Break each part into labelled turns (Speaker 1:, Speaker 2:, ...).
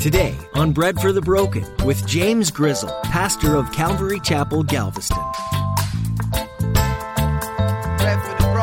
Speaker 1: Today on Bread for the Broken with James Grizzle, pastor of Calvary Chapel, Galveston.
Speaker 2: Bread for the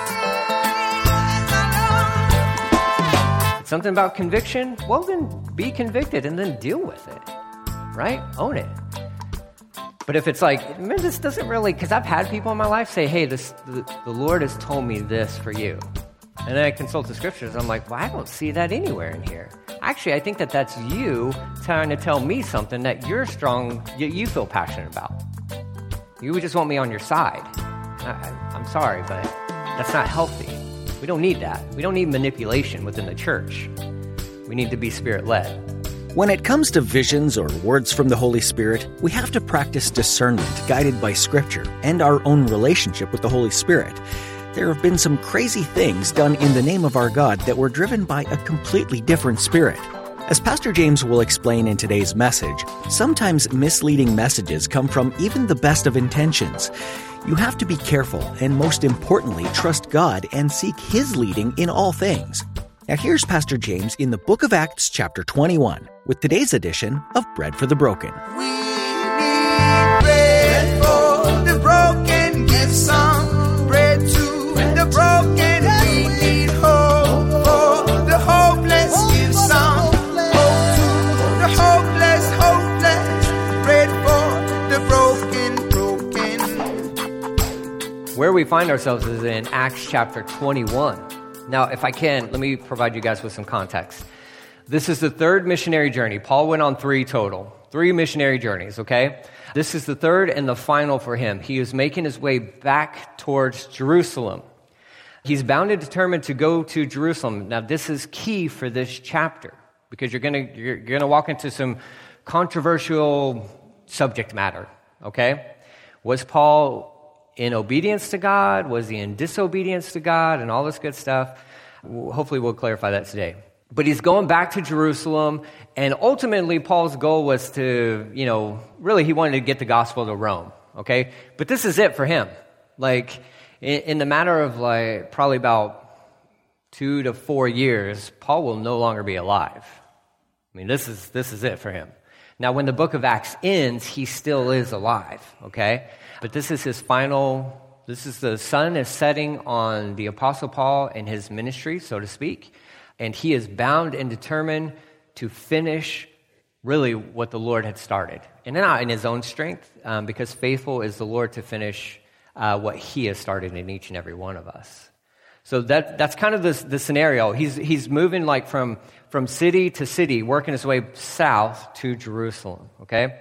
Speaker 2: broken.
Speaker 3: Something about conviction? Well, then be convicted and then deal with it, right? Own it. But if it's like, man, this doesn't really, because I've had people in my life say, hey, the Lord has told me this for you. And then I consult the scriptures. I'm like, well, I don't see that anywhere in here. Actually, I think that's you trying to tell me something that you're strong, you feel passionate about. You just want me on your side. I'm sorry, but that's not healthy. We don't need that. We don't need manipulation within the church. We need to be Spirit-led.
Speaker 1: When it comes to visions or words from the Holy Spirit, we have to practice discernment guided by Scripture and our own relationship with the Holy Spirit. There have been some crazy things done in the name of our God that were driven by a completely different spirit. As Pastor James will explain in today's message, sometimes misleading messages come from even the best of intentions. You have to be careful and, most importantly, trust God and seek His leading in all things. Now here's Pastor James in the book of Acts chapter 21 with today's edition of Bread for the Broken.
Speaker 2: We need bread for the broken. Give some bread to the broken. We need hope for the hopeless. Give some hope to the hopeless. Bread for the broken.
Speaker 3: Where we find ourselves is in Acts chapter 21. Now, if I can, let me provide you guys with some context. This is the third missionary journey. Paul went on 3 total. 3 missionary journeys, okay? This is the third and the final for him. He is making his way back towards Jerusalem. He's bound and determined to go to Jerusalem. Now, this is key for this chapter because you're gonna walk into some controversial subject matter, okay? Was Paul in obedience to God? Was he in disobedience to God? And all this good stuff. Hopefully we'll clarify that today. But he's going back to Jerusalem, and ultimately Paul's goal was to, really he wanted to get the gospel to Rome, okay? But this is it for him. Like, in the matter of probably about 2 to 4 years, Paul will no longer be alive. I mean, this is it for him. Now, when the book of Acts ends, he still is alive, okay? But this is his final, the sun is setting on the Apostle Paul and his ministry, so to speak, and he is bound and determined to finish really what the Lord had started. And not in his own strength, because faithful is the Lord to finish what he has started in each and every one of us. So that's kind of the scenario. He's moving from city to city, working his way south to Jerusalem, okay?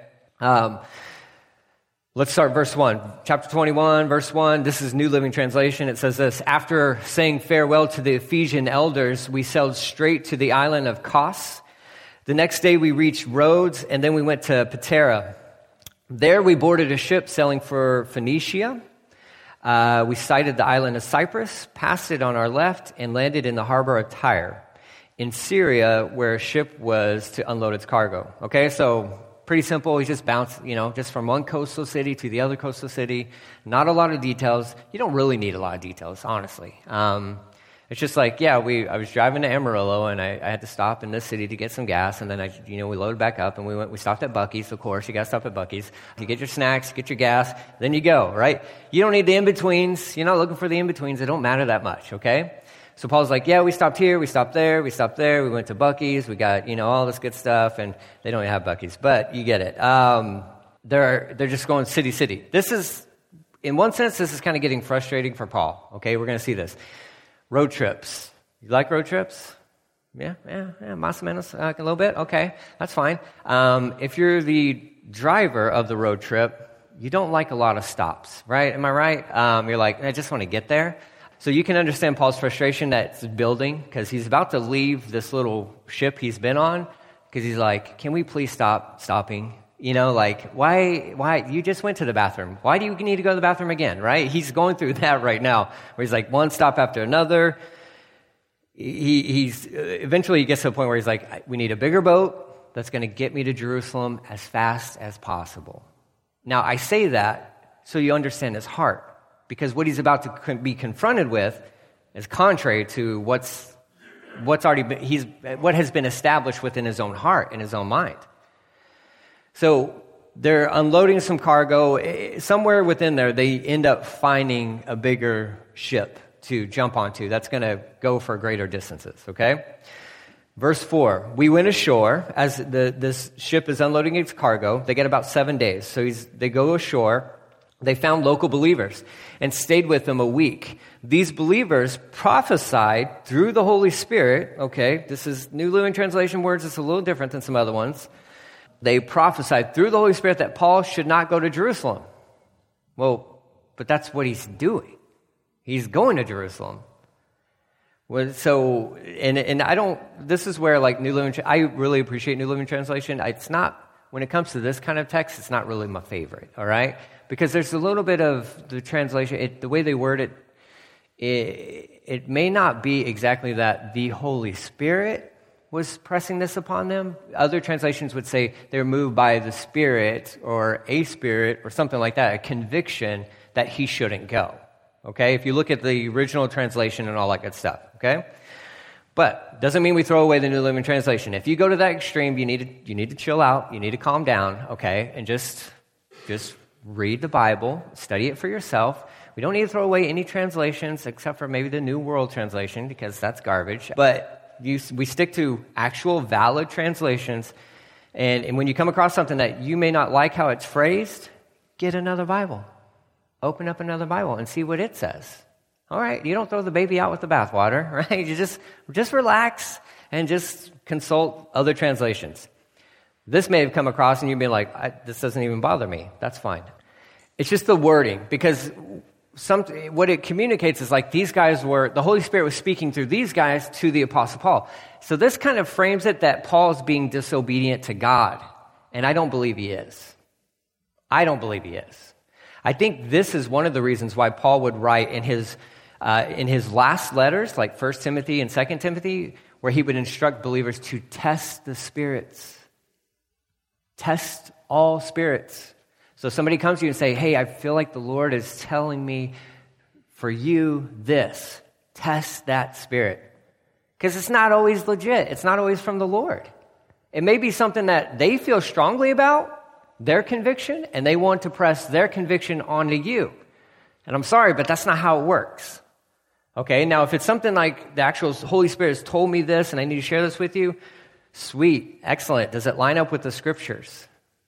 Speaker 3: Let's start verse 1. Chapter 21, verse 1. This is New Living Translation. It says this: After saying farewell to the Ephesian elders, we sailed straight to the island of Kos. The next day we reached Rhodes, and then we went to Patara. There we boarded a ship sailing for Phoenicia. We sighted the island of Cyprus, passed it on our left, and landed in the harbor of Tyre in Syria, where a ship was to unload its cargo. Okay, so pretty simple. He just bounced, just from one coastal city to the other coastal city. Not a lot of details. You don't really need a lot of details, honestly. It's just like, I was driving to Amarillo, and I had to stop in this city to get some gas, and then we loaded back up, and we stopped at Buc-ee's, of course. You got to stop at Buc-ee's. You get your snacks, get your gas, then you go, right? You don't need the in-betweens. You're not looking for the in-betweens. They don't matter that much, okay? So Paul's like, we stopped here, we stopped there, we went to Buc-ee's, we got, all this good stuff, and they don't have Buc-ee's, but you get it. They're just going city, city. This is, in one sense, this is kind of getting frustrating for Paul, okay? We're going to see this. Road trips. You like road trips? Yeah, más o menos, a little bit? Okay, that's fine. If you're the driver of the road trip, you don't like a lot of stops, right? Am I right? You're like, I just want to get there. So you can understand Paul's frustration that's building because he's about to leave this little ship he's been on because he's like, can we please stop stopping? Why? You just went to the bathroom. Why do you need to go to the bathroom again, right? He's going through that right now where he's like one stop after another. Eventually he gets to a point where he's like, we need a bigger boat that's going to get me to Jerusalem as fast as possible. Now, I say that so you understand his heart. Because what he's about to be confronted with is contrary to what's what has been established within his own heart and his own mind. So they're unloading some cargo. Somewhere within there, they end up finding a bigger ship to jump onto that's going to go for greater distances, okay? Verse 4, we went ashore as this ship is unloading its cargo. They get about 7 days. So they go ashore. They found local believers and stayed with them a week. These believers prophesied through the Holy Spirit, okay? This is New Living Translation words. It's a little different than some other ones. They prophesied through the Holy Spirit that Paul should not go to Jerusalem. Well, but that's what he's doing. He's going to Jerusalem. Well, so, and I don't, this is where like New Living, I really appreciate New Living Translation. It's not, when it comes to this kind of text, it's not really my favorite, all right? Because there's a little bit of the translation, the way they word it, it may not be exactly that the Holy Spirit was pressing this upon them. Other translations would say they're moved by the Spirit or a spirit or something like that, a conviction that he shouldn't go. Okay, if you look at the original translation and all that good stuff, okay? But doesn't mean we throw away the New Living Translation. If you go to that extreme, you need to chill out, you need to calm down, okay? And just read the Bible, study it for yourself. We don't need to throw away any translations except for maybe the New World Translation because that's garbage. But we stick to actual valid translations. And when you come across something that you may not like how it's phrased, get another Bible. Open up another Bible and see what it says. All right, you don't throw the baby out with the bathwater, right? You just relax and just consult other translations. This may have come across and you'd be like, this doesn't even bother me. That's fine. It's just the wording because what it communicates is like the Holy Spirit was speaking through these guys to the Apostle Paul. So this kind of frames it that Paul's being disobedient to God. And I don't believe he is. I think this is one of the reasons why Paul would write in his last letters, like 1 Timothy and 2 Timothy, where he would instruct believers to test the spirits. Test all spirits. So somebody comes to you and say, hey, I feel like the Lord is telling me for you this. Test that spirit. Because it's not always legit. It's not always from the Lord. It may be something that they feel strongly about, their conviction, and they want to press their conviction onto you. And I'm sorry, but that's not how it works. Okay, now if it's something like the actual Holy Spirit has told me this and I need to share this with you, sweet, excellent. Does it line up with the Scriptures?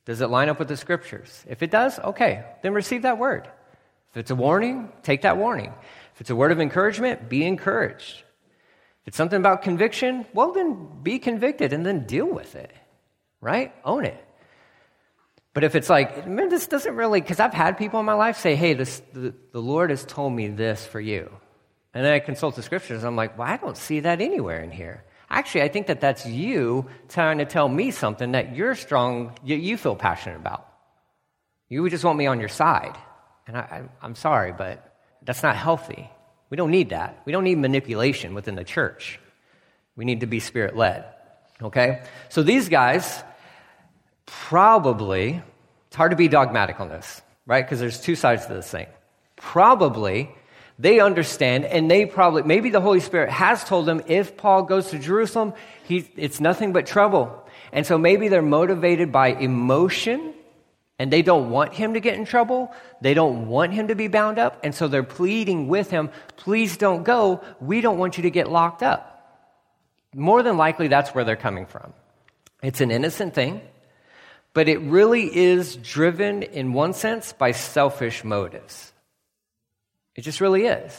Speaker 3: If it does, okay, then receive that word. If it's a warning, take that warning. If it's a word of encouragement, be encouraged. If it's something about conviction, well, then be convicted and then deal with it, right? Own it. But if it's like, man, this doesn't really, because I've had people in my life say, hey, the Lord has told me this for you. And then I consult the Scriptures, and I'm like, well, I don't see that anywhere in here. Actually, I think that's you trying to tell me something that you're strong, you feel passionate about. You would just want me on your side. And I'm sorry, but that's not healthy. We don't need that. We don't need manipulation within the church. We need to be Spirit-led, okay? So these guys probably, it's hard to be dogmatic on this, right? Because there's two sides to this thing. Probably, they understand, and maybe the Holy Spirit has told them if Paul goes to Jerusalem, it's nothing but trouble. And so maybe they're motivated by emotion, and they don't want him to get in trouble. They don't want him to be bound up, and so they're pleading with him, please don't go. We don't want you to get locked up. More than likely, that's where they're coming from. It's an innocent thing. But it really is driven, in one sense, by selfish motives. It just really is.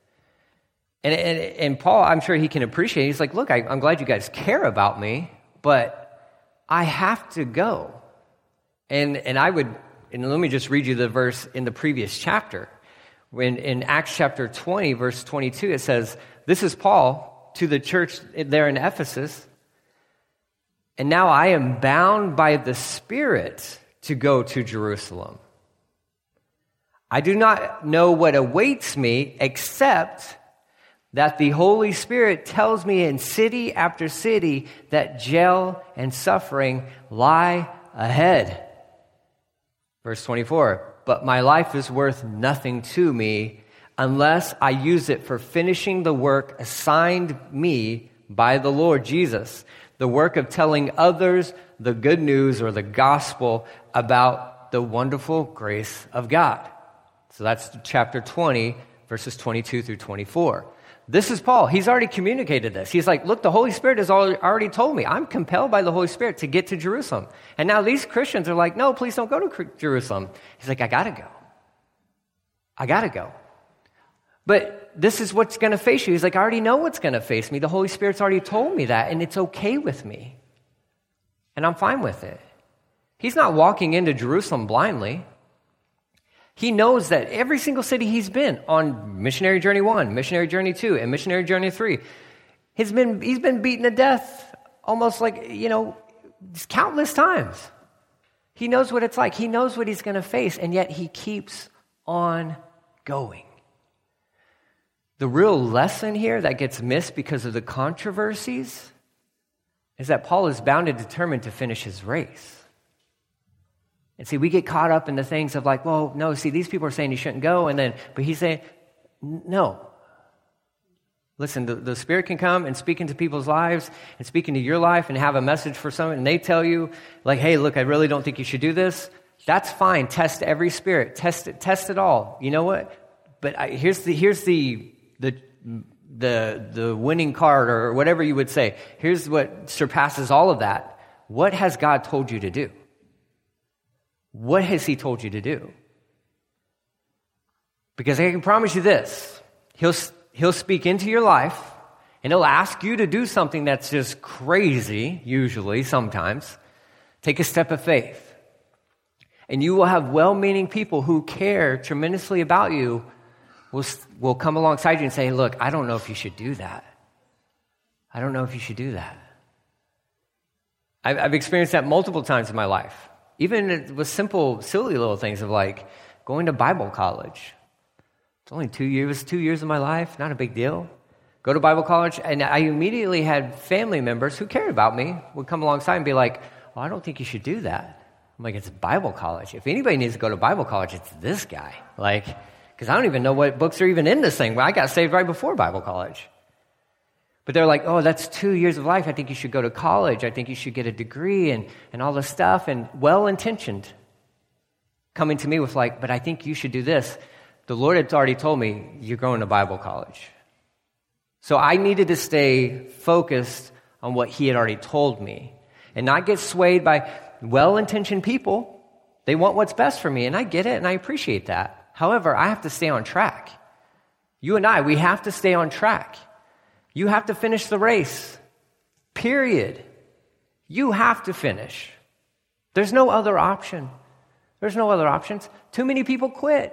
Speaker 3: And Paul, I'm sure he can appreciate it. He's like, look, I'm glad you guys care about me, but I have to go. And let me just read you the verse in the previous chapter. When in Acts chapter 20, verse 22, it says, this is Paul to the church there in Ephesus. And now I am bound by the Spirit to go to Jerusalem. I do not know what awaits me except that the Holy Spirit tells me in city after city that jail and suffering lie ahead. Verse 24, but my life is worth nothing to me unless I use it for finishing the work assigned me by the Lord Jesus, the work of telling others the good news or the gospel about the wonderful grace of God. So that's chapter 20, verses 22 through 24. This is Paul. He's already communicated this. He's like, look, the Holy Spirit has already told me. I'm compelled by the Holy Spirit to get to Jerusalem. And now these Christians are like, no, please don't go to Jerusalem. He's like, I got to go. I got to go. But this is what's going to face you. He's like, I already know what's going to face me. The Holy Spirit's already told me that, and it's okay with me. And I'm fine with it. He's not walking into Jerusalem blindly. He knows that every single city he's been on missionary journey 1, missionary journey 2, and missionary journey 3, he's been beaten to death almost like, countless times. He knows what it's like. He knows what he's going to face, and yet he keeps on going. The real lesson here that gets missed because of the controversies is that Paul is bound and determined to finish his race. And see, we get caught up in the things of like, well, no, see, these people are saying you shouldn't go, but he's saying, no. Listen, the Spirit can come and speak into people's lives and speak into your life and have a message for someone, and they tell you, like, hey, look, I really don't think you should do this. That's fine. Test every spirit. Test it all. You know what? But here's the winning card, or whatever you would say. Here's what surpasses all of that. What has God told you to do? What has he told you to do? Because I can promise you this. He'll speak into your life, and he'll ask you to do something that's just crazy, usually, sometimes. Take a step of faith. And you will have well-meaning people who care tremendously about you will come alongside you and say, look, I don't know if you should do that. I don't know if you should do that. I've experienced that multiple times in my life. Even with simple, silly little things of like going to Bible college. It's only 2 years of my life, not a big deal. Go to Bible college, and I immediately had family members who cared about me would come alongside and be like, well, I don't think you should do that. I'm like, it's Bible college. If anybody needs to go to Bible college, it's this guy. Like, because I don't even know what books are even in this thing. I got saved right before Bible college. But they're like, oh, that's 2 years of life. I think you should go to college. I think you should get a degree and all this stuff. And well-intentioned coming to me with like, but I think you should do this. The Lord had already told me, you're going to Bible college. So I needed to stay focused on what he had already told me and not get swayed by well-intentioned people. They want what's best for me, and I get it, and I appreciate that. However, I have to stay on track. You and I, we have to stay on track. You have to finish the race, period. You have to finish. There's no other option. There's no other options. Too many people quit.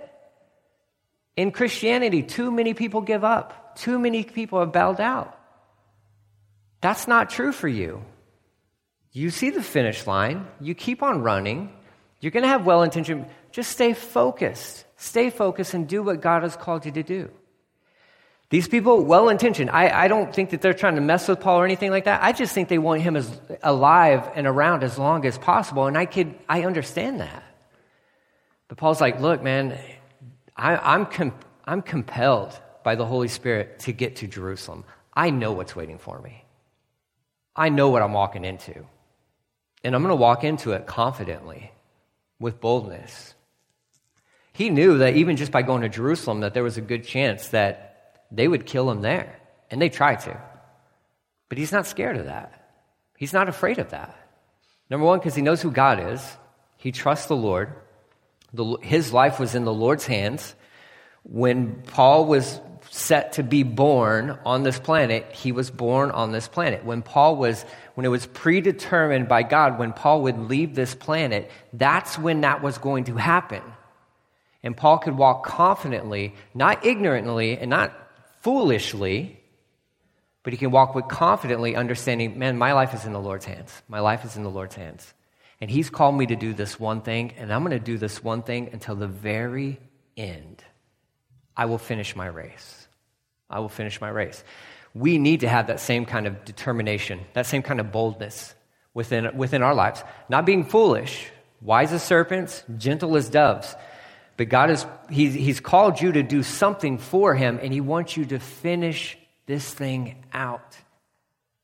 Speaker 3: In Christianity, too many people give up. Too many people have bailed out. That's not true for you. You see the finish line. You keep on running. You're going to have well-intentioned. Just stay focused. Stay focused and do what God has called you to do. These people, well-intentioned. I don't think that they're trying to mess with Paul or anything like that. I just think they want him as alive and around as long as possible, and I understand that. But Paul's like, look, man, I'm compelled by the Holy Spirit to get to Jerusalem. I know what's waiting for me. I know what I'm walking into. And I'm going to walk into it confidently, with boldness. He knew that even just by going to Jerusalem, that there was a good chance that they would kill him there. And they tried to. But he's not scared of that. He's not afraid of that. Number one, because he knows who God is. He trusts the Lord. His life was in the Lord's hands. When Paul was set to be born on this planet, he was born on this planet. When it was predetermined by God, when Paul would leave this planet, that's when that was going to happen. And Paul could walk confidently, not ignorantly and not foolishly, but he can walk with confidently understanding, man, my life is in the Lord's hands. My life is in the Lord's hands. And he's called me to do this one thing, and I'm going to do this one thing until the very end. I will finish my race. I will finish my race. We need to have that same kind of determination, that same kind of boldness within our lives. Not being foolish, wise as serpents, gentle as doves. But God He's called you to do something for him, and he wants you to finish this thing out.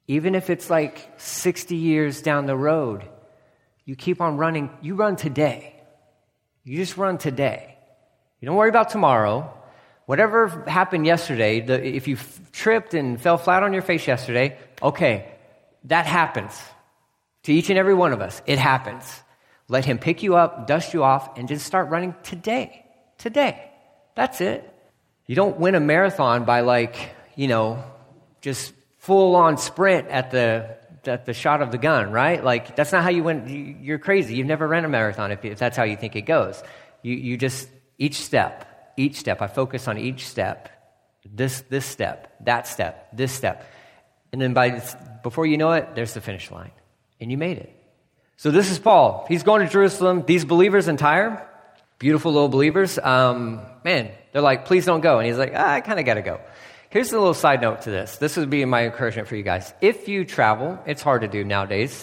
Speaker 3: Even if it's like 60 years down the road, you keep on running. You run today. You just run today. You don't worry about tomorrow. Whatever happened yesterday, if you tripped and fell flat on your face yesterday, okay, that happens to each and every one of us. It happens. Let him pick you up, dust you off, and just start running today. Today. That's it. You don't win a marathon by just full-on sprint at the shot of the gun, right? Like, that's not how you win. You're crazy. You've never ran a marathon if that's how you think it goes. You just, each step. I focus on each step. This step, that step, this step. And then before you know it, there's the finish line. And you made it. So this is Paul. He's going to Jerusalem. These believers in Tyre, beautiful little believers, they're like, please don't go. And he's like, I kind of got to go. Here's a little side note to this. This would be my encouragement for you guys. If you travel, it's hard to do nowadays,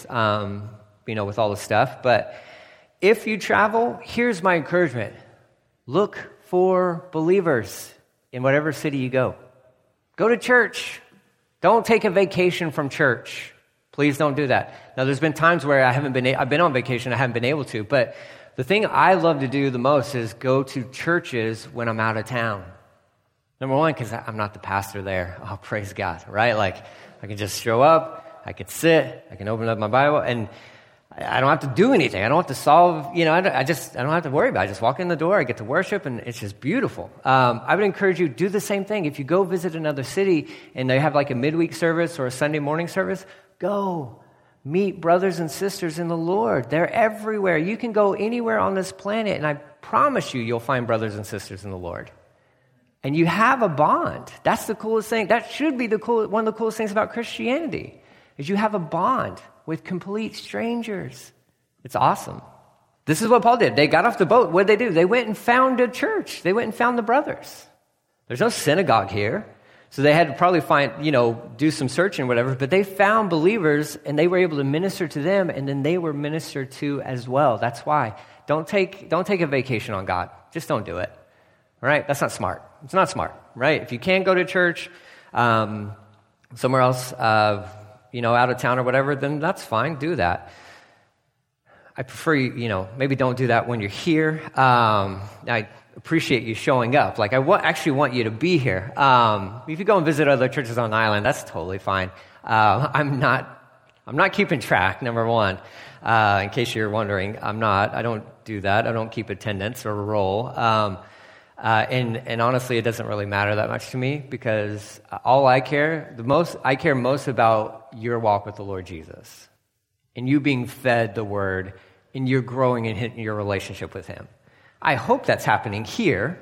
Speaker 3: with all this stuff. But if you travel, here's my encouragement. Look for believers in whatever city you go. Go to church. Don't take a vacation from church. Please don't do that. Now, there's been times where I've been on vacation, I haven't been able to, but the thing I love to do the most is go to churches when I'm out of town. Number one, because I'm not the pastor there. Oh, praise God, right? Like, I can just show up, I can sit, I can open up my Bible, and I don't have to do anything. I don't have to solve, I don't have to worry about it. I just walk in the door, I get to worship, and it's just beautiful. I would encourage you, do the same thing. If you go visit another city and they have like a midweek service or a Sunday morning service, go meet brothers and sisters in the Lord. They're everywhere. You can go anywhere on this planet, and I promise you'll find brothers and sisters in the Lord. And you have a bond. That's the coolest thing. That should be one of the coolest things about Christianity, is you have a bond with complete strangers. It's awesome. This is what Paul did. They got off the boat. What did they do? They went and found a church. They went and found the brothers. There's no synagogue here. So they had to probably do some searching or whatever, but they found believers and they were able to minister to them, and then they were ministered to as well. That's why. Don't take a vacation on God. Just don't do it. All right? That's not smart. It's not smart, right? If you can't go to church somewhere else, out of town or whatever, then that's fine. Do that. I prefer maybe don't do that when you're here. I appreciate you showing up. Like, I actually want you to be here. If you go and visit other churches on the island, that's totally fine. I'm not keeping track, number one. In case you're wondering, I don't do that. I don't keep attendance or a roll. And honestly, it doesn't really matter that much to me, because I care most about your walk with the Lord Jesus and you being fed the Word and you're growing in your relationship with Him. I hope that's happening here.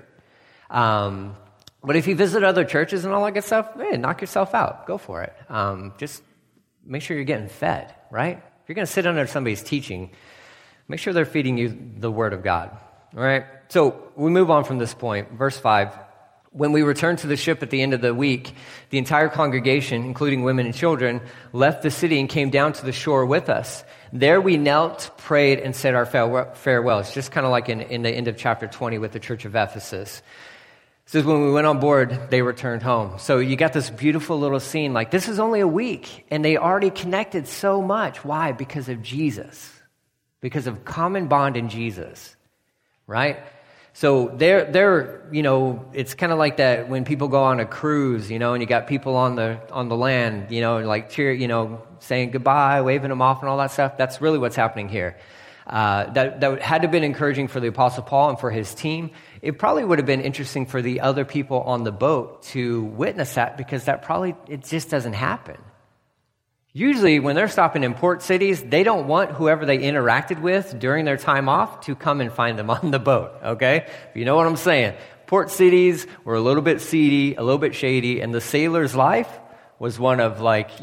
Speaker 3: But if you visit other churches and all that good stuff, knock yourself out. Go for it. Just make sure you're getting fed, right? If you're going to sit under somebody's teaching, make sure they're feeding you the Word of God. All right, so we move on from this point. Verse 5, when we returned to the ship at the end of the week, the entire congregation, including women and children, left the city and came down to the shore with us. There we knelt, prayed, and said our farewells, just kind of like in the end of chapter 20 with the church of Ephesus. It says when we went on board, they returned home. So you got this beautiful little scene, like this is only a week, and they already connected so much. Why? Because of Jesus, because of common bond in Jesus. Right? So they're it's kind of like that when people go on a cruise, and you got people on the land, like cheer, saying goodbye, waving them off and all that stuff. That's really what's happening here. That had to have been encouraging for the Apostle Paul and for his team. It probably would have been interesting for the other people on the boat to witness that, because it just doesn't happen. Usually when they're stopping in port cities, they don't want whoever they interacted with during their time off to come and find them on the boat, okay? You know what I'm saying? Port cities were a little bit seedy, a little bit shady, and the sailor's life was one of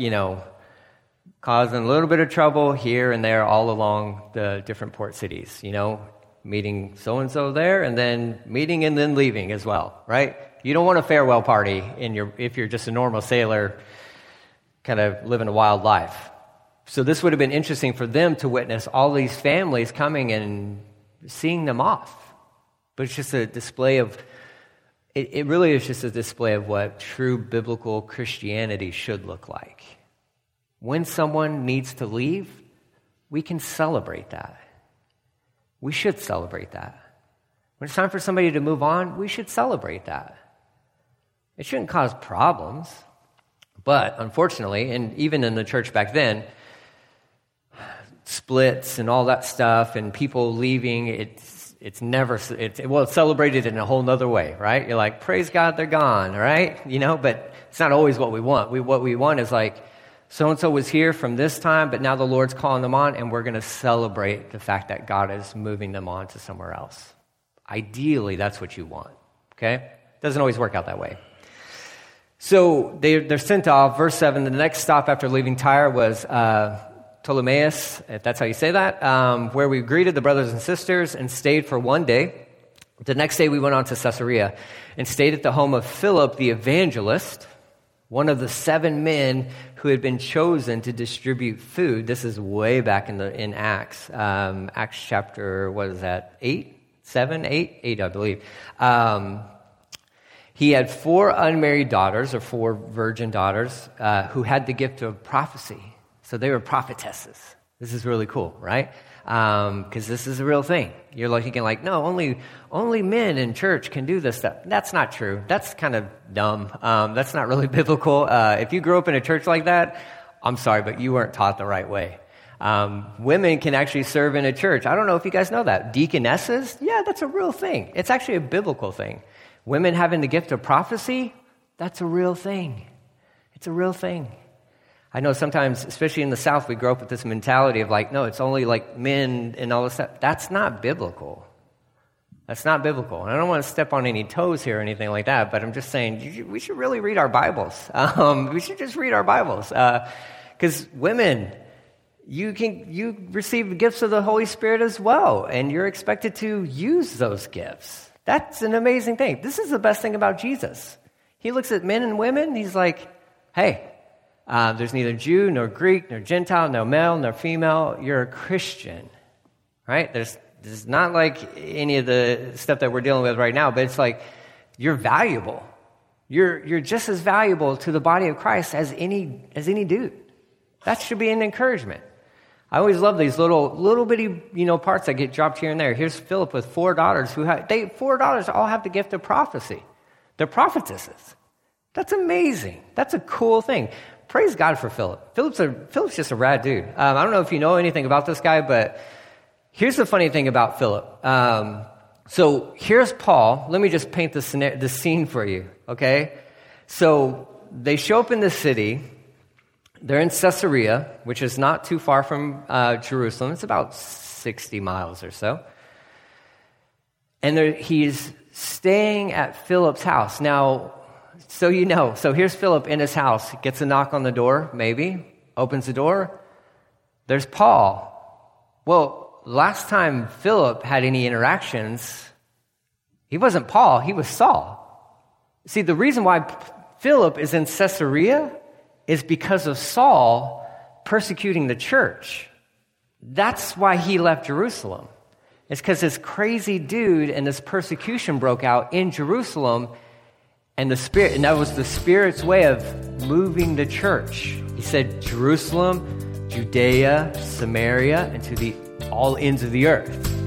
Speaker 3: causing a little bit of trouble here and there all along the different port cities, meeting so-and-so there and then meeting and then leaving as well, right? You don't want a farewell party if you're just a normal sailor kind of living a wild life. So this would have been interesting for them to witness all these families coming and seeing them off. But it's just a display of, it really is just a display of what true biblical Christianity should look like. When someone needs to leave, we can celebrate that. We should celebrate that. When it's time for somebody to move on, we should celebrate that. It shouldn't cause problems. But unfortunately, and even in the church back then, splits and all that stuff and people leaving, it's celebrated in a whole nother way, right? You're like, praise God, they're gone, right? But it's not always what we want. What we want is like, so-and-so was here from this time, but now the Lord's calling them on, and we're going to celebrate the fact that God is moving them on to somewhere else. Ideally, that's what you want, okay? Doesn't always work out that way. So they're sent off. Verse 7, the next stop after leaving Tyre was Ptolemais, if that's how you say that, where we greeted the brothers and sisters and stayed for one day. The next day we went on to Caesarea and stayed at the home of Philip the evangelist, one of the 7 men who had been chosen to distribute food. This is way back in Acts. Acts chapter, 8, I believe. He had 4 unmarried daughters, or 4 virgin daughters, who had the gift of prophecy. So they were prophetesses. This is really cool, right? Because this is a real thing. You're thinking like, no, only men in church can do this stuff. That's not true. That's kind of dumb. That's not really biblical. If you grew up in a church like that, I'm sorry, but you weren't taught the right way. Women can actually serve in a church. I don't know if you guys know that. Deaconesses, yeah, that's a real thing. It's actually a biblical thing. Women having the gift of prophecy, that's a real thing. It's a real thing. I know sometimes, especially in the South, we grow up with this mentality of like, no, it's only like men and all this stuff. That's not biblical. That's not biblical. And I don't want to step on any toes here or anything like that, but I'm just saying we should really read our Bibles. We should just read our Bibles. Because women, you receive the gifts of the Holy Spirit as well, and you're expected to use those gifts. That's an amazing thing. This is the best thing about Jesus. He looks at men and women, he's like, hey, there's neither Jew, nor Greek, nor Gentile, no male, nor female. You're a Christian, right? There's not like any of the stuff that we're dealing with right now, but it's like you're valuable. You're just as valuable to the body of Christ as any dude. That should be an encouragement. I always love these little bitty parts that get dropped here and there. Here's Philip with 4 daughters 4 daughters all have the gift of prophecy. They're prophetesses. That's amazing. That's a cool thing. Praise God for Philip. Philip's just a rad dude. I don't know if you know anything about this guy, but here's the funny thing about Philip. So here's Paul. Let me just paint the scene for you, okay? So they show up in the city. They're in Caesarea, which is not too far from Jerusalem. It's about 60 miles or so. And he's staying at Philip's house. Now, so here's Philip in his house. Gets a knock on the door, maybe. Opens the door. There's Paul. Well, last time Philip had any interactions, he wasn't Paul, he was Saul. See, the reason why Philip is in Caesarea is because of Saul persecuting the church. That's why he left Jerusalem. It's because this crazy dude and this persecution broke out in Jerusalem, and that was the Spirit's way of moving the church. He said, Jerusalem, Judea, Samaria, and to all ends of the earth.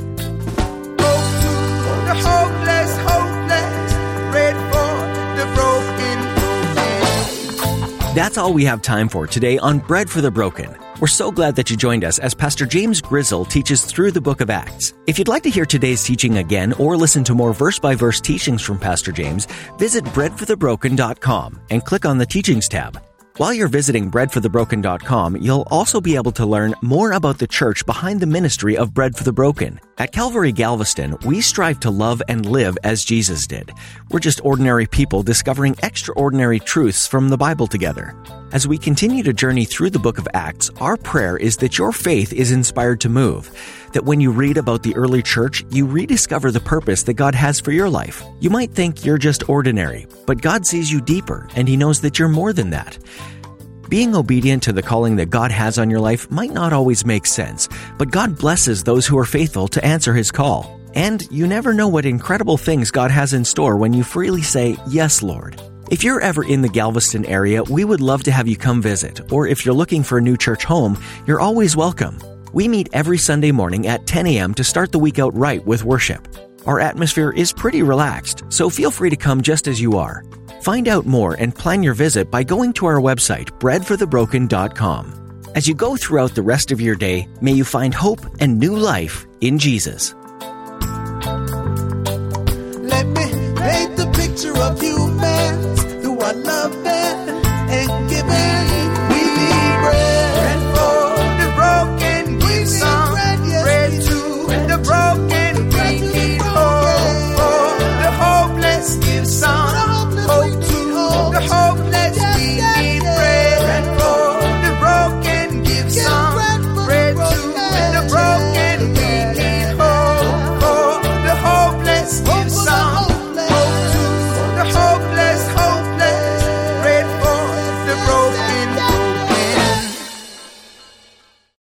Speaker 2: The hopeless, pray for the broken.
Speaker 1: That's all we have time for today on Bread for the Broken. We're so glad that you joined us as Pastor James Grizzle teaches through the book of Acts. If you'd like to hear today's teaching again or listen to more verse-by-verse teachings from Pastor James, visit breadforthebroken.com and click on the Teachings tab. While you're visiting breadforthebroken.com, you'll also be able to learn more about the church behind the ministry of Bread for the Broken. At Calvary Galveston, we strive to love and live as Jesus did. We're just ordinary people discovering extraordinary truths from the Bible together. As we continue to journey through the book of Acts, our prayer is that your faith is inspired to move, that when you read about the early church, you rediscover the purpose that God has for your life. You might think you're just ordinary, but God sees you deeper, and He knows that you're more than that. Being obedient to the calling that God has on your life might not always make sense, but God blesses those who are faithful to answer His call. And you never know what incredible things God has in store when you freely say, "Yes, Lord." If you're ever in the Galveston area, we would love to have you come visit, or if you're looking for a new church home, you're always welcome. We meet every Sunday morning at 10 a.m. to start the week out right with worship. Our atmosphere is pretty relaxed, so feel free to come just as you are. Find out more and plan your visit by going to our website, breadforthebroken.com. As you go throughout the rest of your day, may you find hope and new life in Jesus.
Speaker 2: Let me paint the picture of you.